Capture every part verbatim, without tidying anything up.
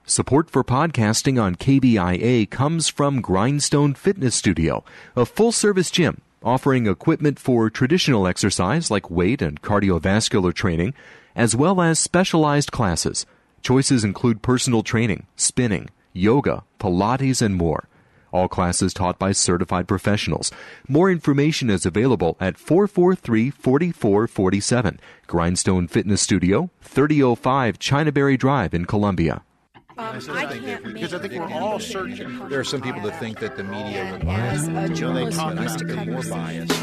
Support for podcasting on K B I A comes from Grindstone Fitness Studio, a full-service gym offering equipment for traditional exercise like weight and cardiovascular training, as well as specialized classes. Choices include personal training, spinning, yoga, Pilates, and more. All classes taught by certified professionals. More information is available at four four three, four four four seven. Grindstone Fitness Studio, thirty oh five Chinaberry Drive in Columbia. Um, I can't because I think we're all searching. There are some people that think that the media would As bias. a journalist You know, who they used to talk cover more some- bias.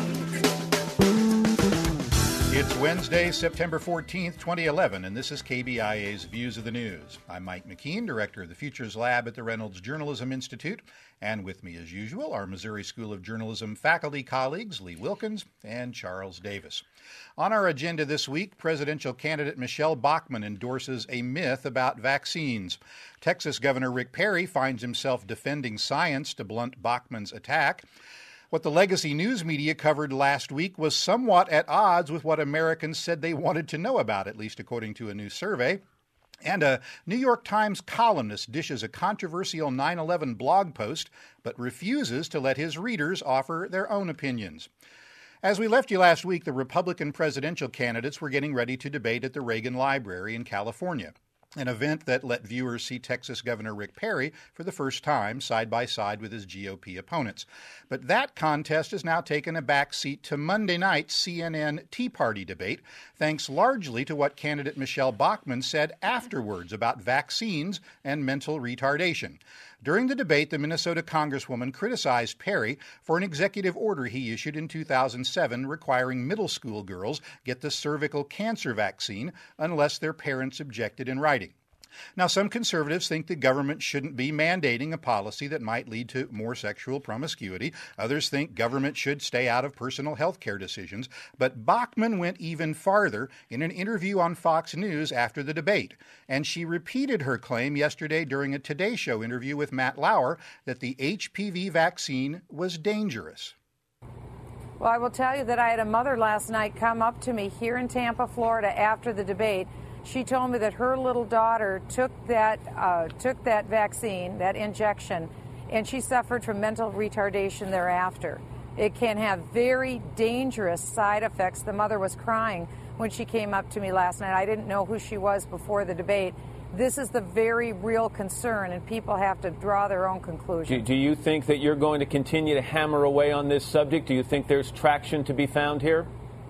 It's Wednesday, September fourteenth, twenty eleven, and this is K B I A's Views of the News. I'm Mike McKean, Director of the Futures Lab at the Reynolds Journalism Institute, and with me, as usual, our Missouri School of Journalism faculty colleagues Lee Wilkins and Charles Davis. On our agenda this week, presidential candidate Michelle Bachmann endorses a myth about vaccines. Texas Governor Rick Perry finds himself defending science to blunt Bachmann's attack. What the legacy news media covered last week was somewhat at odds with what Americans said they wanted to know about, at least according to a new survey. And a New York Times columnist dishes a controversial nine eleven blog post, but refuses to let his readers offer their own opinions. As we left you last week, the Republican presidential candidates were getting ready to debate at the Reagan Library in California, an event that let viewers see Texas Governor Rick Perry for the first time side by side with his G O P opponents. But that contest has now taken a back seat to Monday night's C N N Tea Party debate, thanks largely to what candidate Michelle Bachmann said afterwards about vaccines and mental retardation. During the debate, the Minnesota Congresswoman criticized Perry for an executive order he issued in two thousand seven requiring middle school girls get the cervical cancer vaccine unless their parents objected in writing. Now, some conservatives think the government shouldn't be mandating a policy that might lead to more sexual promiscuity. Others think government should stay out of personal health care decisions. But Bachmann went even farther in an interview on Fox News after the debate. And she repeated her claim yesterday during a Today Show interview with Matt Lauer that the H P V vaccine was dangerous. Well, I will tell you that I had a mother last night come up to me here in Tampa, Florida, after the debate. She told me that her little daughter took that uh, took that vaccine, that injection, and she suffered from mental retardation thereafter. It can have very dangerous side effects. The mother was crying when she came up to me last night. I didn't know who she was before the debate. This is the very real concern, and people have to draw their own conclusions. Do, do you think that you're going to continue to hammer away on this subject? Do you think there's traction to be found here?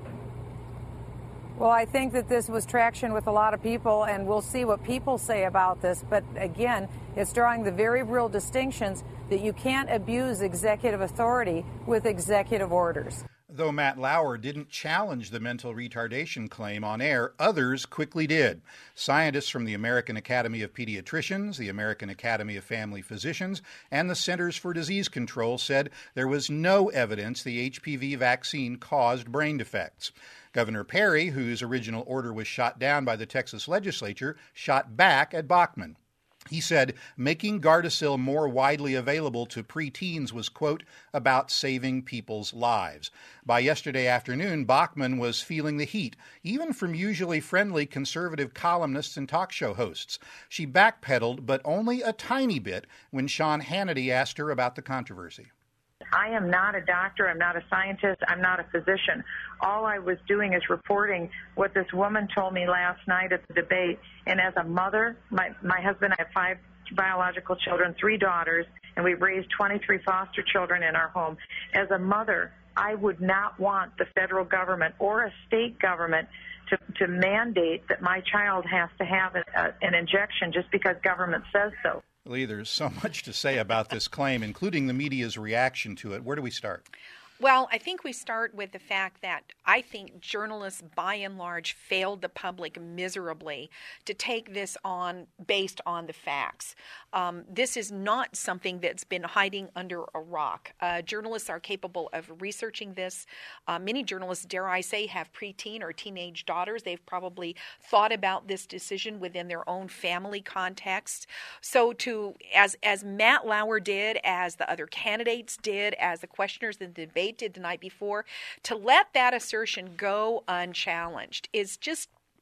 Well, I think that this was traction with a lot of people, and we'll see what people say about this. But again, it's drawing the very real distinctions that you can't abuse executive authority with executive orders. Though Matt Lauer didn't challenge the mental retardation claim on air, others quickly did. Scientists from the American Academy of Pediatricians, the American Academy of Family Physicians, and the Centers for Disease Control said there was no evidence the H P V vaccine caused brain defects. Governor Perry, whose original order was shot down by the Texas legislature, shot back at Bachmann. He said making Gardasil more widely available to preteens was, quote, about saving people's lives. By yesterday afternoon, Bachmann was feeling the heat, even from usually friendly conservative columnists and talk show hosts. She backpedaled, but only a tiny bit, when Sean Hannity asked her about the controversy. I am not a doctor. I'm not a scientist. I'm not a physician. All I was doing is reporting what this woman told me last night at the debate. And as a mother, my, my husband, I have five biological children, three daughters, and we've raised twenty-three foster children in our home. As a mother, I would not want the federal government or a state government to, to mandate that my child has to have a, a, an injection just because government says so. Lee, there's so much to say about this claim, including the media's reaction to it. Where do we start? Well, I think we start with the fact that I think journalists, by and large, failed the public miserably to take this on based on the facts. Um, this is not something that's been hiding under a rock. Uh, journalists are capable of researching this. Uh, many journalists, dare I say, have preteen or teenage daughters. They've probably thought about this decision within their own family context. So to, as, as Matt Lauer did, as the other candidates did, as the questioners in the debate did the night before, to let that assertion go unchallenged is just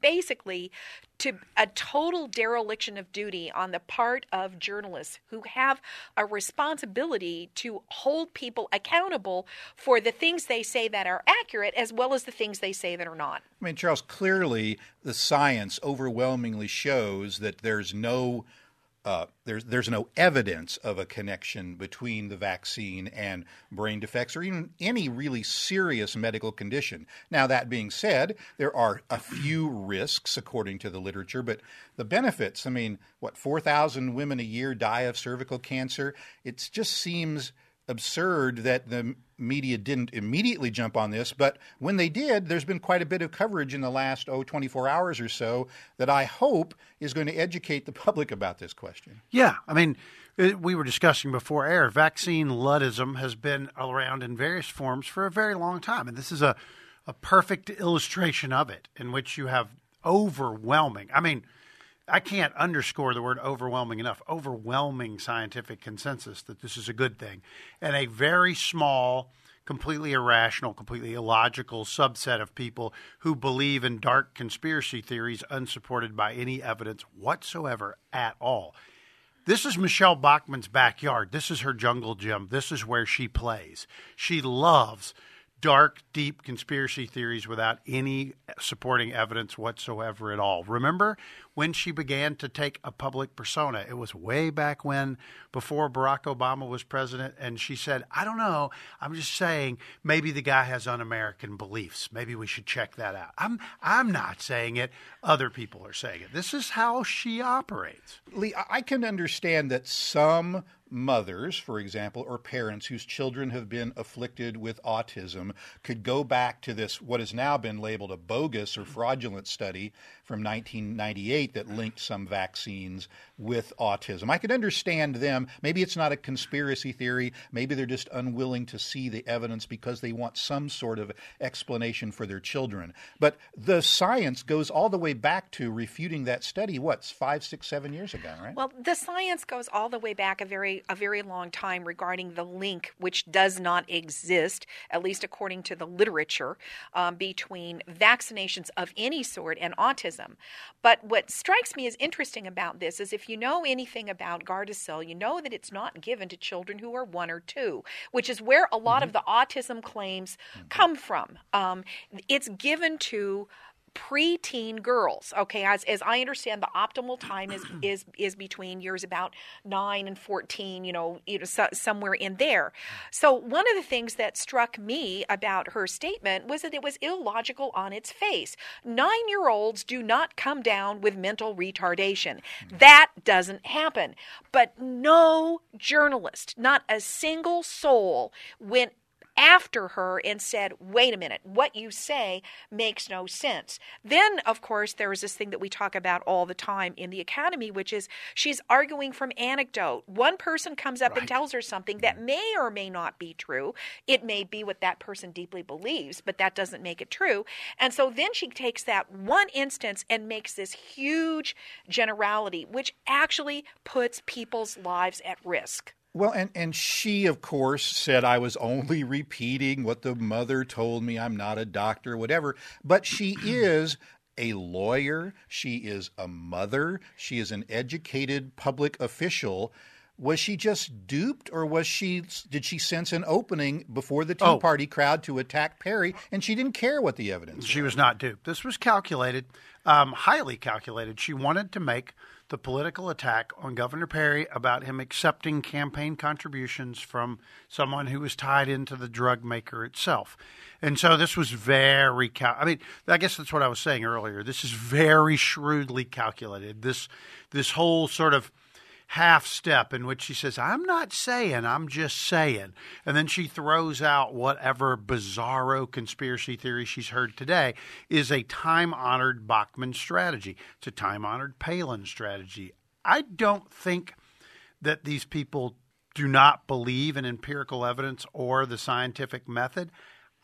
basically to a total dereliction of duty on the part of journalists who have a responsibility to hold people accountable for the things they say that are accurate as well as the things they say that are not. I mean, Charles, clearly the science overwhelmingly shows that there's no Uh, there's there's no evidence of a connection between the vaccine and brain defects or even any really serious medical condition. Now, that being said, there are a few risks according to the literature, but the benefits, I mean, what, four thousand women a year die of cervical cancer? It just seems absurd that the media didn't immediately jump on this, but when they did, there's been quite a bit of coverage in the last, oh, twenty-four hours or so that I hope is going to educate the public about this question. Yeah, I mean, we were discussing before air, vaccine Luddism has been around in various forms for a very long time, and this is a, a perfect illustration of it, in which you have overwhelming, I mean, I can't underscore the word overwhelming enough, overwhelming scientific consensus that this is a good thing. And a very small, completely irrational, completely illogical subset of people who believe in dark conspiracy theories unsupported by any evidence whatsoever at all. This is Michelle Bachmann's backyard. This is her jungle gym. This is where she plays. She loves dark, deep conspiracy theories without any supporting evidence whatsoever at all. Remember when she began to take a public persona? It was way back when, before Barack Obama was president, and she said, I don't know, I'm just saying maybe the guy has un-American beliefs. Maybe we should check that out. I'm I'm not saying it. Other people are saying it. This is how she operates. Lee, I can understand that some mothers, for example, or parents whose children have been afflicted with autism could go back to this, what has now been labeled a bogus or fraudulent study from nineteen ninety-eight that linked some vaccines with autism. I could understand them. Maybe it's not a conspiracy theory. Maybe they're just unwilling to see the evidence because they want some sort of explanation for their children. But the science goes all the way back to refuting that study, what, five, six, seven years ago, right? Well, the science goes all the way back a very a very long time regarding the link, which does not exist, at least according to the literature, um, between vaccinations of any sort and autism. But what strikes me as interesting about this is if you know anything about Gardasil, you know that it's not given to children who are one or two, which is where a lot mm-hmm. of the autism claims mm-hmm. come from. Um, it's given to preteen girls. Okay, as as I understand, the optimal time is is is between years about nine and fourteen. You know, you know, so, somewhere in there. So one of the things that struck me about her statement was that it was illogical on its face. Nine-year-olds do not come down with mental retardation. That doesn't happen. But no journalist, not a single soul, went after her and said, wait a minute, what you say makes no sense. Then, of course, there is this thing that we talk about all the time in the academy, which is she's arguing from anecdote. One person comes up right. and tells her something that may or may not be true. It may be what that person deeply believes, but that doesn't make it true. And so then she takes that one instance and makes this huge generality, which actually puts people's lives at risk. Well, and, and she, of course, said I was only repeating what the mother told me. I'm not a doctor, whatever. But she is a lawyer. She is a mother. She is an educated public official. Was she just duped, or was she? Did she sense an opening before the Tea oh. Party crowd to attack Perry, and she didn't care what the evidence She was? was not duped. This was calculated, um, highly calculated. She wanted to make the political attack on Governor Perry about him accepting campaign contributions from someone who was tied into the drug maker itself. And so this was very cal- – I mean, I guess that's what I was saying earlier. This is very shrewdly calculated. This this whole sort of half step in which she says, I'm not saying, I'm just saying. And then she throws out whatever bizarro conspiracy theory she's heard today is a time-honored Bachmann strategy. It's a time-honored Palin strategy. I don't think that these people do not believe in empirical evidence or the scientific method.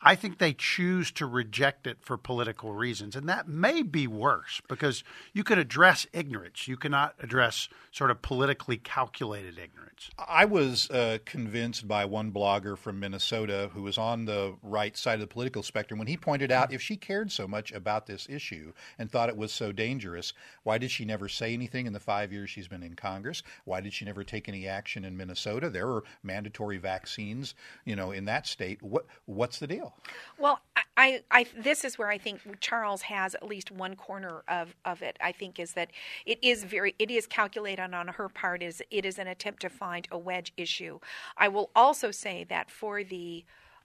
I think they choose to reject it for political reasons. And that may be worse because you could address ignorance. You cannot address sort of politically calculated ignorance. I was uh, convinced by one blogger from Minnesota who was on the right side of the political spectrum when he pointed out if she cared so much about this issue and thought it was so dangerous, why did she never say anything in the five years she's been in Congress? Why did she never take any action in Minnesota? There are mandatory vaccines, you know, in that state. What what's the deal? Well, I, I, this is where I think Charles has at least one corner of, of it. I think is that it is very, it is calculated on her part. Is it is an attempt to find a wedge issue. I will also say that for the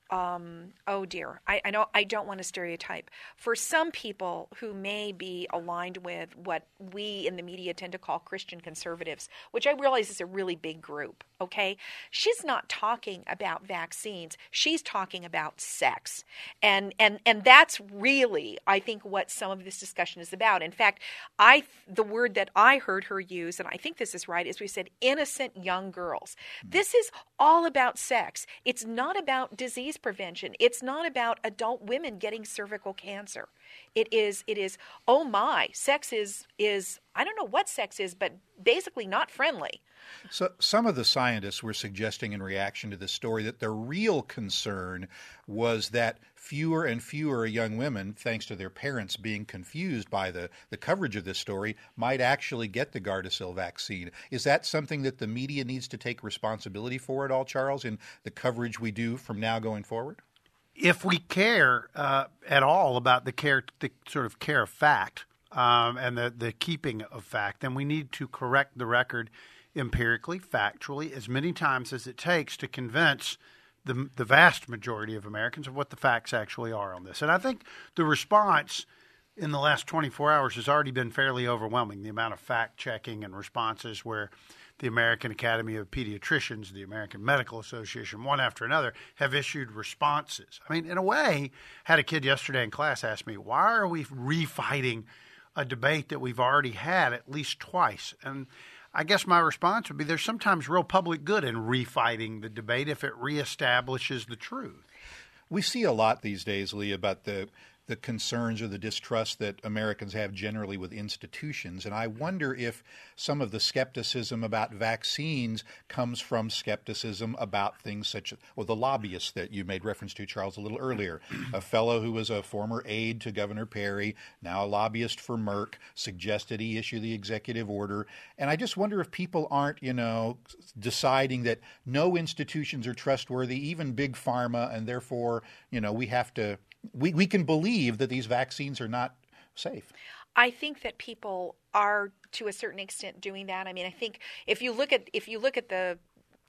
Um, oh dear, I, I know I don't want to stereotype. For some people who may be aligned with what we in the media tend to call Christian conservatives, which I realize is a really big group, okay? She's not talking about vaccines. She's talking about sex. And and and that's really, I think, what some of this discussion is about. In fact, I the word that I heard her use, and I think this is right, is we said innocent young girls. This is all about sex. It's not about disease prevention. It's not about adult women getting cervical cancer. It is, it is, oh my, sex is, is, I don't know what sex is, but basically not friendly. So some of the scientists were suggesting in reaction to this story that their real concern was that fewer and fewer young women, thanks to their parents being confused by the, the coverage of this story, might actually get the Gardasil vaccine. Is that something that the media needs to take responsibility for at all, Charles, in the coverage we do from now going forward? If we care uh, at all about the care, the sort of care of fact um, and the, the keeping of fact, then we need to correct the record empirically, factually, as many times as it takes to convince the, the vast majority of Americans of what the facts actually are on this. And I think the response in the last twenty-four hours has already been fairly overwhelming, the amount of fact-checking and responses where the American Academy of Pediatricians, the American Medical Association, one after another, have issued responses. I mean, in a way, had a kid yesterday in class ask me, why are we refighting a debate that we've already had at least twice? And I guess my response would be there's sometimes real public good in refighting the debate if it reestablishes the truth. We see a lot these days, Lee, about the the concerns or the distrust that Americans have generally with institutions. And I wonder if some of the skepticism about vaccines comes from skepticism about things such as, well, the lobbyists that you made reference to, Charles, a little earlier. A fellow who was a former aide to Governor Perry, now a lobbyist for Merck, suggested he issue the executive order. And I just wonder if people aren't, you know, deciding that no institutions are trustworthy, even big pharma, and therefore, you know, we have to We, we can believe that these vaccines are not safe. I think that people are, to a certain extent, doing that. I mean, I think if you look at if you look at the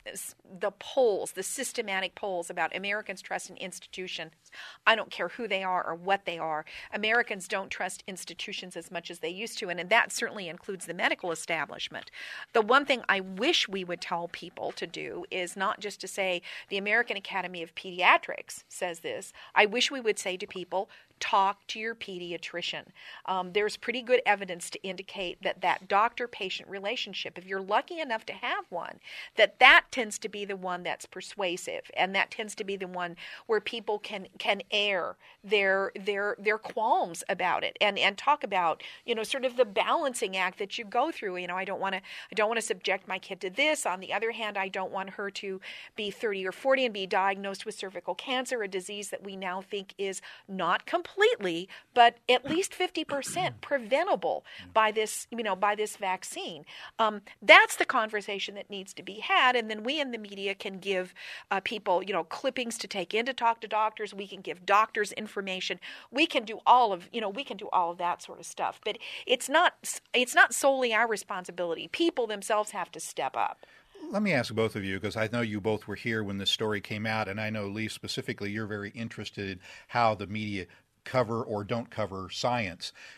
the polls, the systematic polls about Americans' trust in institutions, I don't care who they are or what they are, Americans don't trust institutions as much as they used to, and, and that certainly includes the medical establishment. The one thing I wish we would tell people to do is not just to say the American Academy of Pediatrics says this. I wish we would say to people, talk to your pediatrician. Um, there's pretty good evidence to indicate that that doctor-patient relationship, if you're lucky enough to have one, that that tends to be the one that's persuasive, and that tends to be the one where people can can air their their their qualms about it and and talk about, you know, sort of the balancing act that you go through. You know, I don't want to I don't want to subject my kid to this. On the other hand, I don't want her to be thirty or forty and be diagnosed with cervical cancer, a disease that we now think is not completely, but at least fifty percent preventable by this, you know, by this vaccine. Um, that's the conversation that needs to be had, and then we in the media can give uh, people, you know, clippings to take in to talk to doctors. We can give doctors information. We can do all of, you know, we can do all of that sort of stuff. But it's not, it's not solely our responsibility. People themselves have to step up. Let me ask both of you, because I know you both were here when this story came out, and I know, Lee, specifically, you're very interested in how the media cover or don't cover science.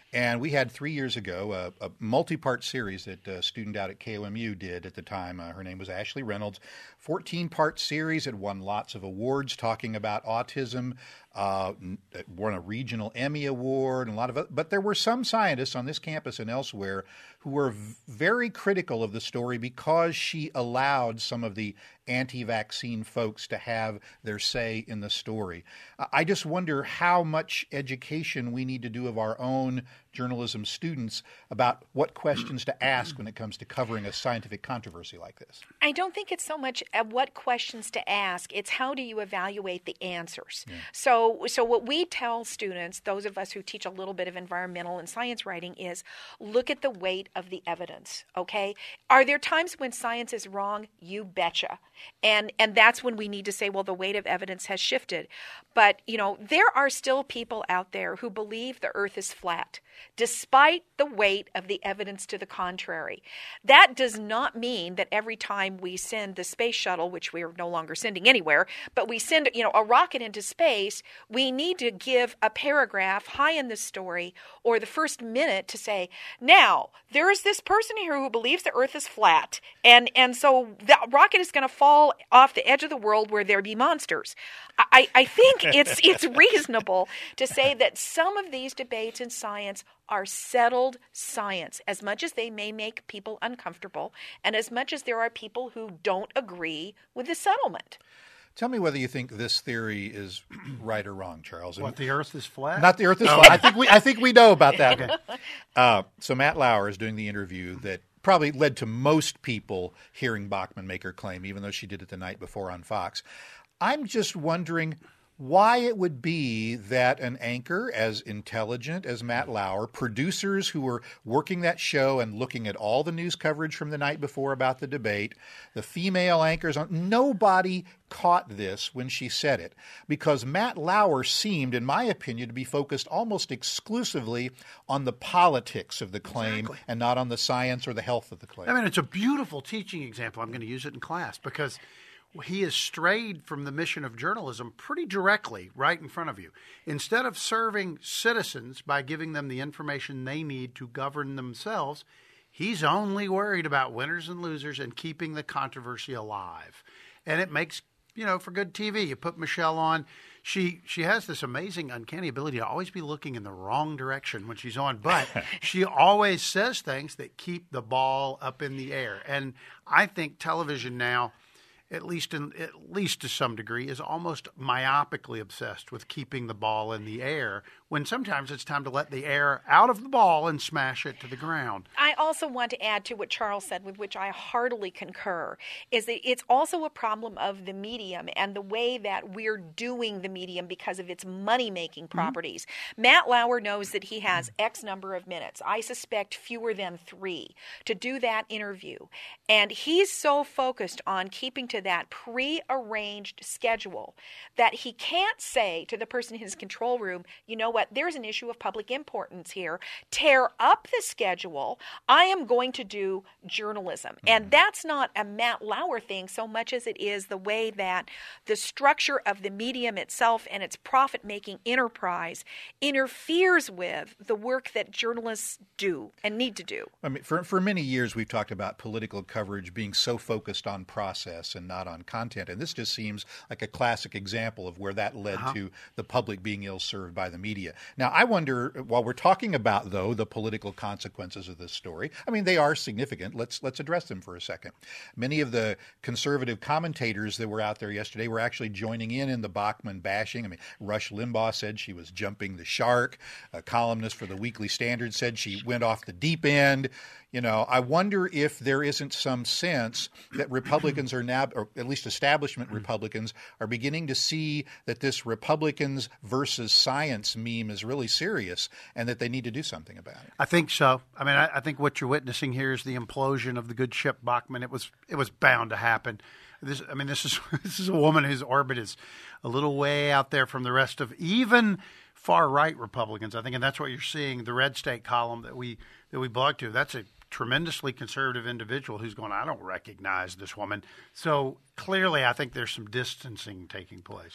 And we had three years ago a, a multi-part series that a student out at K O M U did at the time. Uh, her name was Ashley Reynolds. fourteen-part series. It won lots of awards talking about autism. Uh, it won a regional Emmy Award and a lot of it. But there were some scientists on this campus and elsewhere who were v- very critical of the story because she allowed some of the anti-vaccine folks to have their say in the story. I just wonder how much education we need to do of our own journalism students about what questions to ask when it comes to covering a scientific controversy like this. I don't think it's so much at what questions to ask. It's how do you evaluate the answers. Yeah. So, so what we tell students, those of us who teach a little bit of environmental and science writing, is look at the weight of the evidence, okay? Are there times when science is wrong? You betcha. And and that's when we need to say, well, the weight of evidence has shifted. But, you know, there are still people out there who believe the earth is flat, despite the weight of the evidence to the contrary. That does not mean that every time we send the space shuttle, which we are no longer sending anywhere, but we send, you know, a rocket into space, we need to give a paragraph high in the story or the first minute to say, now, there is this person here who believes the earth is flat, and, and so the rocket is going to fall off the edge of the world where there be monsters. I, I think it's it's reasonable to say that some of these debates in science are settled science, as much as they may make people uncomfortable, and as much as there are people who don't agree with the settlement. Tell me whether you think this theory is right or wrong, Charles. What, the Earth is flat? Not the Earth is no. flat. I think we I think we know about that. Okay. Uh, so Matt Lauer is doing the interview that probably led to most people hearing Bachman make her claim, even though she did it the night before on Fox. I'm just wondering why it would be that an anchor as intelligent as Matt Lauer, producers who were working that show and looking at all the news coverage from the night before about the debate, the female anchors, nobody caught this when she said it, because Matt Lauer seemed, in my opinion, to be focused almost exclusively on the politics of the claim exactly. and not on the science or the health of the claim. I mean, it's a beautiful teaching example. I'm going to use it in class because he has strayed from the mission of journalism pretty directly right in front of you. Instead of serving citizens by giving them the information they need to govern themselves, he's only worried about winners and losers and keeping the controversy alive. And it makes, you know, for good T V. You put Michelle on. She she has this amazing, uncanny ability to always be looking in the wrong direction when she's on, but she always says things that keep the ball up in the air. And I think television now, at least in, at least to some degree, is almost myopically obsessed with keeping the ball in the air, when sometimes it's time to let the air out of the ball and smash it to the ground. I also want to add to what Charles said, with which I heartily concur, is that it's also a problem of the medium and the way that we're doing the medium because of its money-making properties. Mm-hmm. Matt Lauer knows that he has X number of minutes. I suspect fewer than three to do that interview. And he's so focused on keeping to that pre-arranged schedule that he can't say to the person in his control room, you know what, there's an issue of public importance here. Tear up the schedule. I am going to do journalism. And that's not a Matt Lauer thing so much as it is the way that the structure of the medium itself and its profit-making enterprise interferes with the work that journalists do and need to do. I mean, for, for many years we've talked about political coverage being so focused on process and not on content. And this just seems like a classic example of where that led uh-huh. to the public being ill-served by the media. Now, I wonder, while we're talking about, though, the political consequences of this story, I mean, they are significant. Let's let's address them for a second. Many of the conservative commentators that were out there yesterday were actually joining in in the Bachman bashing. I mean, Rush Limbaugh said she was jumping the shark. A columnist for the Weekly Standard said she went off the deep end. You know, I wonder if there isn't some sense that Republicans are now, or at least establishment Republicans, are beginning to see that this Republicans versus science meme is really serious and that they need to do something about it. I think so. I mean, I, I think what you're witnessing here is the implosion of the good ship Bachman. It was it was bound to happen. This, I mean, this is this is a woman whose orbit is a little way out there from the rest of even far-right Republicans, I think, and that's what you're seeing. The Red State column that we that we blog to, that's a tremendously conservative individual who's going, I don't recognize this woman. So clearly I think there's some distancing taking place.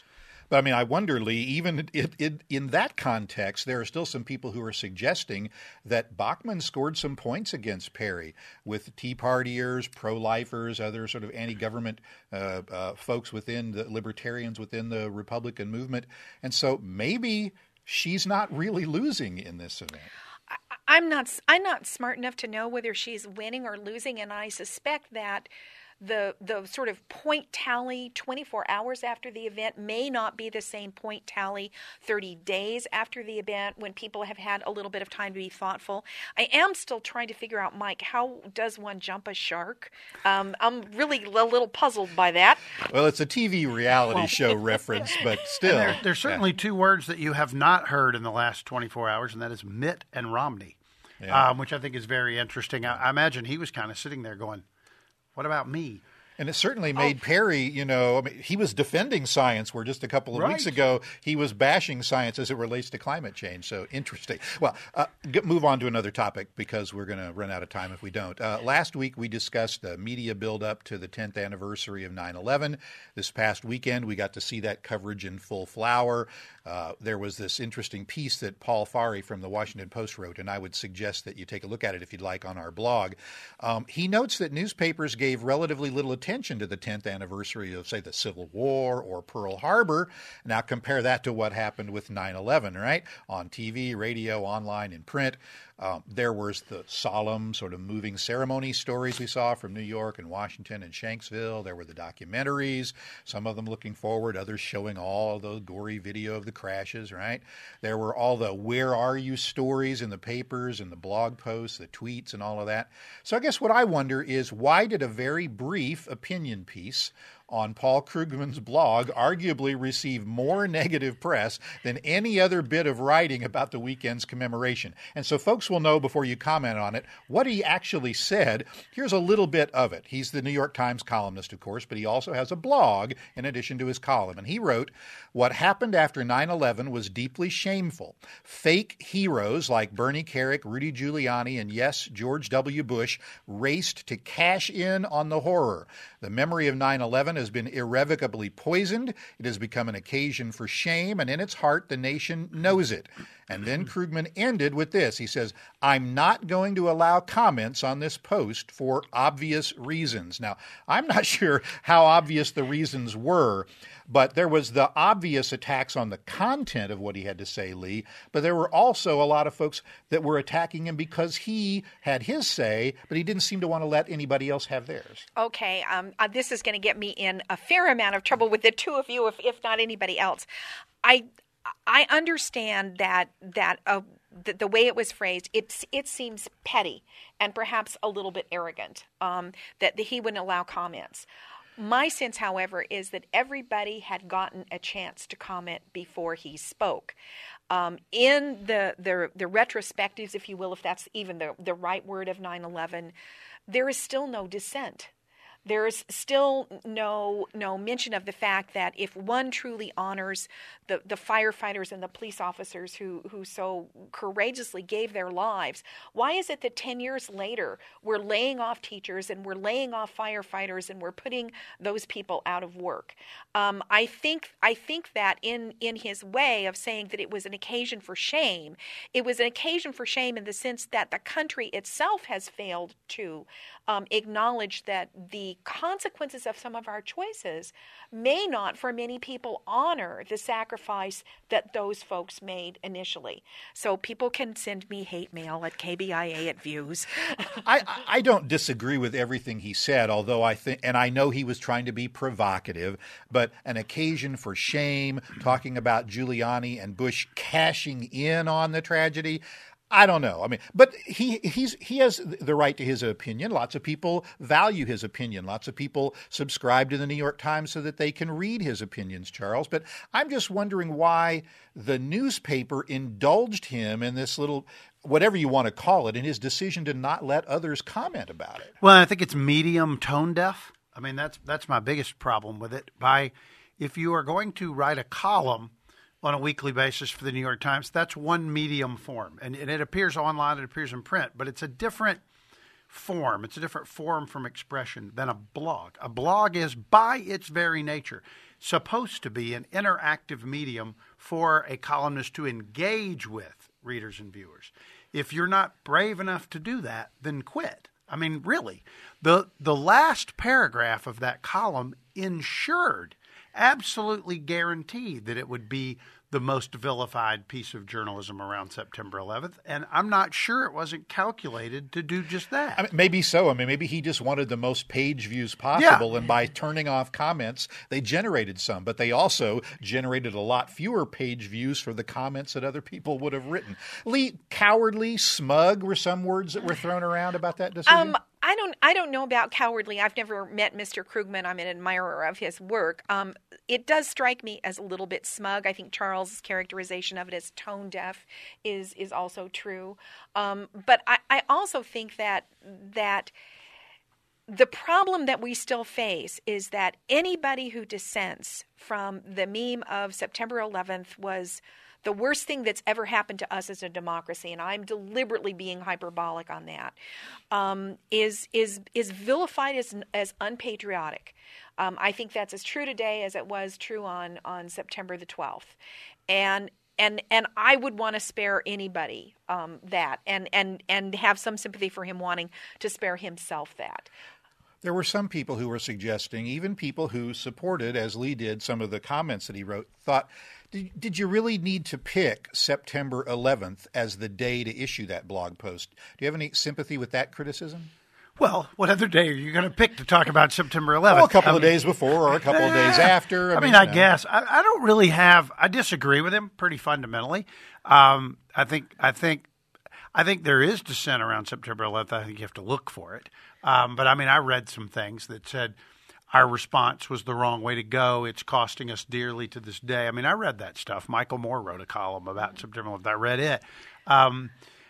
But I mean, I wonder, Lee, even in, in, in that context, there are still some people who are suggesting that Bachmann scored some points against Perry with Tea Partiers, pro-lifers, other sort of anti-government uh, uh, folks within the libertarians within the Republican movement. And so maybe she's not really losing in this event. I'm not I'm not smart enough to know whether she's winning or losing, and I suspect that the the sort of point tally twenty-four hours after the event may not be the same point tally thirty days after the event when people have had a little bit of time to be thoughtful. I am still trying to figure out, Mike, how does one jump a shark? Um, I'm really a little puzzled by that. Well, it's a T V reality well, show reference, but still. There, there's certainly yeah. two words that you have not heard in the last twenty-four hours, and that is Mitt and Romney, yeah. um, which I think is very interesting. I, I imagine he was kind of sitting there going, what about me? And it certainly made oh. Perry, you know, I mean, he was defending science where just a couple of right. weeks ago he was bashing science as it relates to climate change. So interesting. Well, uh, get, move on to another topic because we're going to run out of time if we don't. Uh, last week we discussed the media buildup to the tenth anniversary of nine eleven. This past weekend we got to see that coverage in full flower. Uh, there was this interesting piece that Paul Farhi from the Washington Post wrote, and I would suggest that you take a look at it if you'd like on our blog. Um, he notes that newspapers gave relatively little attention to the tenth anniversary of, say, the Civil War or Pearl Harbor. Now compare that to what happened with nine eleven, right? On T V, radio, online, and print. Um, there was the solemn, sort of moving ceremony stories we saw from New York and Washington and Shanksville. There were the documentaries, some of them looking forward, others showing all the gory video of the crashes, right? There were all the where are you stories in the papers and the blog posts, the tweets and all of that. So I guess what I wonder is, why did a very brief opinion piece on Paul Krugman's blog arguably receive more negative press than any other bit of writing about the weekend's commemoration? And so folks will know before you comment on it what he actually said. Here's a little bit of it. He's the New York Times columnist, of course, but he also has a blog in addition to his column. And he wrote, "What happened after nine eleven was deeply shameful. Fake heroes like Bernie Kerik, Rudy Giuliani, and yes, George W. Bush raced to cash in on the horror. The memory of nine eleven has been irrevocably poisoned. It has become an occasion for shame, and in its heart, the nation knows it." And then Krugman ended with this. He says, "I'm not going to allow comments on this post for obvious reasons." Now, I'm not sure how obvious the reasons were, but there was the obvious attacks on the content of what he had to say, Lee, but there were also a lot of folks that were attacking him because he had his say, but he didn't seem to want to let anybody else have theirs. Okay, um, uh, this is going to get me in a fair amount of trouble with the two of you, if, if not anybody else. I I understand that that uh, the, the way it was phrased, it it seems petty and perhaps a little bit arrogant, um, that he wouldn't allow comments. My sense, however, is that everybody had gotten a chance to comment before he spoke. Um, in the, the the retrospectives, if you will, if that's even the, the right word of nine eleven, there is still no dissent. There is still no no mention of the fact that if one truly honors the, the firefighters and the police officers who, who so courageously gave their lives, why is it that ten years later we're laying off teachers and we're laying off firefighters and we're putting those people out of work? Um, I think I think that in, in his way of saying that it was an occasion for shame, it was an occasion for shame in the sense that the country itself has failed to um, acknowledge that the consequences of some of our choices may not, for many people, honor the sacrifice that those folks made initially. So people can send me hate mail at K B I A at Views. I, I don't disagree with everything he said, although I think, and I know he was trying to be provocative, but an occasion for shame, talking about Giuliani and Bush cashing in on the tragedy, I don't know. I mean, but he he's he has the right to his opinion. Lots of people value his opinion. Lots of people subscribe to the New York Times so that they can read his opinions, Charles. But I'm just wondering why the newspaper indulged him in this little, whatever you want to call it, in his decision to not let others comment about it. Well, I think it's medium tone deaf. I mean, that's that's my biggest problem with it. By if you are going to write a column on a weekly basis for the New York Times, that's one medium form. And, and it appears online, it appears in print, but it's a different form. It's a different form from expression than a blog. A blog is, by its very nature, supposed to be an interactive medium for a columnist to engage with readers and viewers. If you're not brave enough to do that, then quit. I mean, really, the the last paragraph of that column ensured, absolutely guaranteed that it would be the most vilified piece of journalism around September eleventh, and I'm not sure it wasn't calculated to do just that. I mean, maybe so. I mean, maybe he just wanted the most page views possible, yeah. and by turning off comments, they generated some, but they also generated a lot fewer page views for the comments that other people would have written. Lee, cowardly, smug were some words that were thrown around about that decision? Um, I don't I don't know about cowardly. I've never met Mister Krugman. I'm an admirer of his work. Um, it does strike me as a little bit smug. I think Charles's characterization of it as tone deaf is is also true. Um, but I, I also think that that the problem that we still face is that anybody who dissents from the meme of September eleventh was the worst thing that's ever happened to us as a democracy, and I'm deliberately being hyperbolic on that, um, is is is vilified as as unpatriotic. Um, I think that's as true today as it was true on on September the twelfth, and and and I would want to spare anybody um, that, and and and have some sympathy for him wanting to spare himself that. There were some people who were suggesting, even people who supported, as Lee did, some of the comments that he wrote, thought, did, did you really need to pick September eleventh as the day to issue that blog post? Do you have any sympathy with that criticism? Well, what other day are you going to pick to talk about September eleventh? Well, a couple I of mean, days before or a couple of days after. I, I mean, mean, I I guess. I, I don't really have – I disagree with him pretty fundamentally. Um, I think I think – I think there is dissent around September eleventh. I think you have to look for it. Um, but, I mean, I read some things that said our response was the wrong way to go. It's costing us dearly to this day. I mean, I read that stuff. Michael Moore wrote a column about September eleventh. I read it. Um,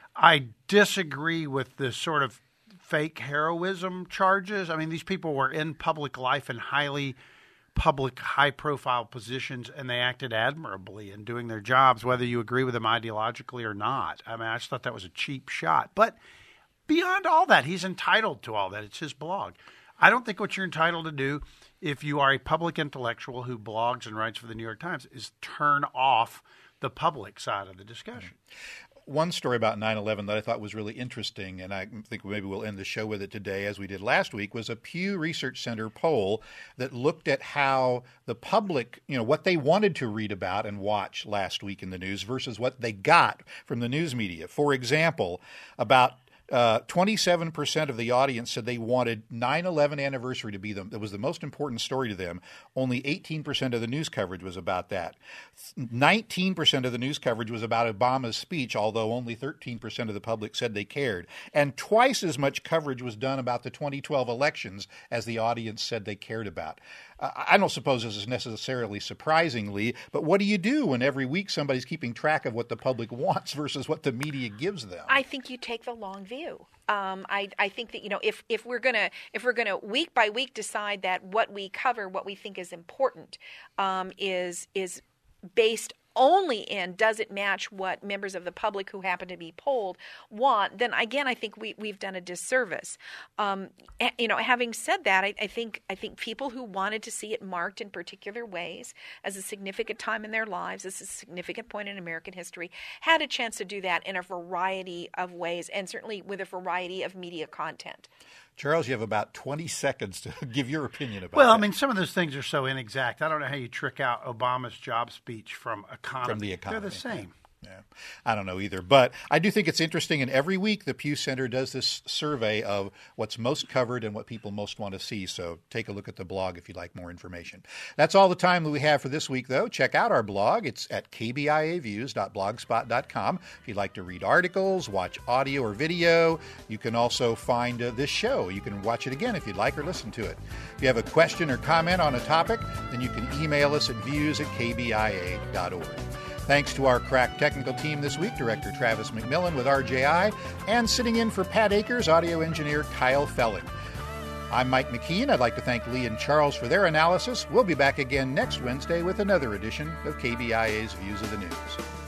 I disagree with the sort of fake heroism charges. I mean, these people were in public life in highly public, high-profile positions, and they acted admirably in doing their jobs, whether you agree with them ideologically or not. I mean, I just thought that was a cheap shot. But beyond all that, he's entitled to all that. It's his blog. I don't think what you're entitled to do if you are a public intellectual who blogs and writes for the New York Times is turn off the public side of the discussion. One story about nine eleven that I thought was really interesting, and I think maybe we'll end the show with it today as we did last week, was a Pew Research Center poll that looked at how the public, you know, what they wanted to read about and watch last week in the news versus what they got from the news media. For example, about Uh, twenty-seven percent of the audience said they wanted nine eleven anniversary to be the, that was the most important story to them. Only eighteen percent of the news coverage was about that. nineteen percent of the news coverage was about Obama's speech, although only thirteen percent of the public said they cared. And twice as much coverage was done about the twenty twelve elections as the audience said they cared about. Uh, I don't suppose this is necessarily surprisingly, but what do you do when every week somebody's keeping track of what the public wants versus what the media gives them? I think you take the long view. Um, I, I think that, you know, if, if we're gonna if we're gonna week by week decide that what we cover, what we think is important, um, is is based only in does it match what members of the public who happen to be polled want, then again I think we we've done a disservice. Um, you know, having said that, I, I think I think people who wanted to see it marked in particular ways as a significant time in their lives, as a significant point in American history, had a chance to do that in a variety of ways, and certainly with a variety of media content. Charles, you have about twenty seconds to give your opinion about well, that. I mean, some of those things are so inexact. I don't know how you trick out Obama's job speech from economy. From the economy. They're the same. Yeah, I don't know either. But I do think it's interesting, and every week the Pew Center does this survey of what's most covered and what people most want to see. So take a look at the blog if you'd like more information. That's all the time that we have for this week, though. Check out our blog. It's at k b i a views dot blogspot dot com. If you'd like to read articles, watch audio or video, you can also find uh, this show. You can watch it again if you'd like or listen to it. If you have a question or comment on a topic, then you can email us at views at k b i a dot org. Thanks to our crack technical team this week, Director Travis McMillan with R J I, and sitting in for Pat Akers, audio engineer Kyle Felling. I'm Mike McKean. I'd like to thank Lee and Charles for their analysis. We'll be back again next Wednesday with another edition of K B I A's Views of the News.